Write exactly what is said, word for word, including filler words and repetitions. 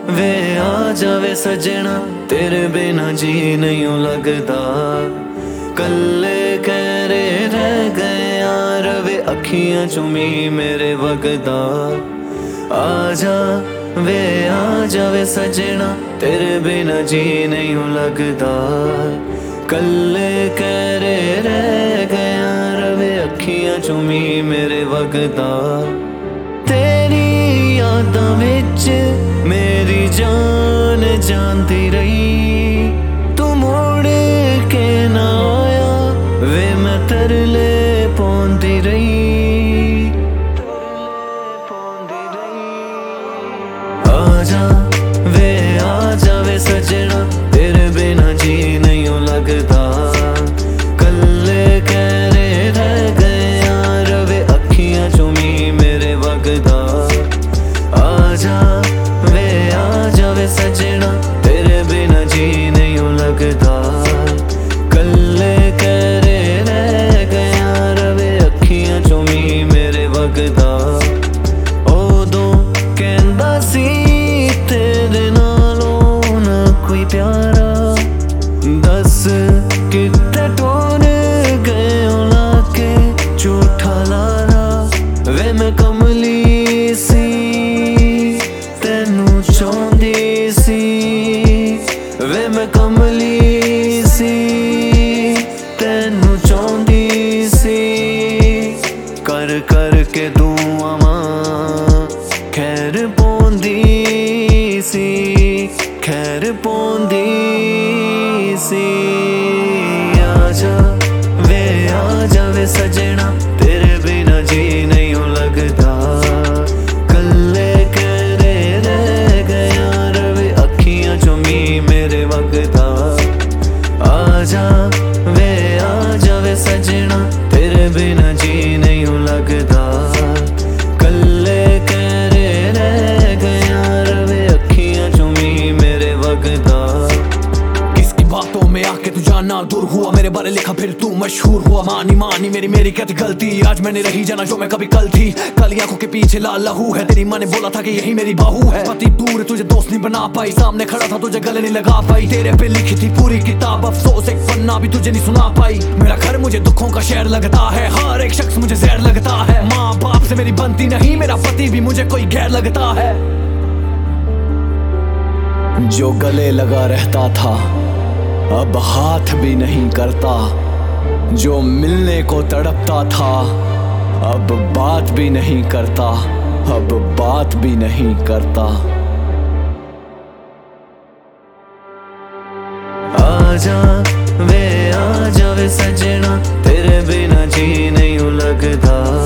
वे आ जावे सजना तेरे बिना जी नहीं लगता। कल्ले कहरे रह गए यार वे अखियां चुमी मेरे वगदा। आजा वे आ जावे सजना तेरे बिना जी नहीं लगता। कल्ले कहरे रह गए यार वे अखियां चुमी मेरे वगदा। तेरी यादां विच मेरी जान जानती रही, तू मुड़ के ना आया वे मैं तरले पौंदी रही। आजा वे आ जावे सजना तेरे बिना जी नहीं लगता। कल्ले कहरे रह गए यार वे अखियां चुमी मेरे वगदा। आजा वे आ जावे सजना तेरे बिना जी नहीं लगता। कल्ले कहरे रह गए यार वे अखियां चुमी मेरे वगदा। ओदों कहंदा सी तेरे नालों ना कोई प्यारा, दस किते टोर गए लाके झूठा लारा। वे मैं कमली सी तेनू चाहंदी सी, वे मैं कमली सी तेनू चाहंदी सी। कर कर के दुआवां खैर पौंदी सी, खैर पौंदी सी। आजा वे आ जावे सजना तेरे बिना जी नहीं लगता। कल्ले कहरे रह गए यार वे अखियां चुमी मेरे वगदा। आजा वे आ जावे सजना तेरे बिना जी नहीं लगता। कल्ले कहरे रह गए यार वे अखियां चुमी मेरे वगदा। किसकी बातों में आके तू जानना दूर हुआ, मेरे बारे लिखा फिर तू मशहूर हुआ। मानी मानी मेरी मेरी क्या थी गलती, आज मैंने रही जाना जो मैं कभी कल थी। काली आंखों के पीछे लाल लहू है, तेरी माँ ने बोला था कि यही मेरी बाहू है। पति दूर तुझे दोस्त नहीं बना पाई, सामने खड़ा था तुझे गले नहीं लगा पाई। तेरे पे लिखी थी पूरी किताब, अफसोस एक पन्ना भी तुझे नहीं सुना पाई। मेरा घर मुझे दुखों का शहर लगता है, हर एक शख्स मुझे जहर लगता है। माँ बाप से मेरी बनती नहीं, मेरा पति भी मुझे कोई गैर लगता है। जो गले लगा रहता था अब हाथ भी नहीं करता, जो मिलने को तड़पता था अब बात भी नहीं करता, अब बात भी नहीं करता। आजा वे आ जावे सजना तेरे बिना जी नहीं लगता।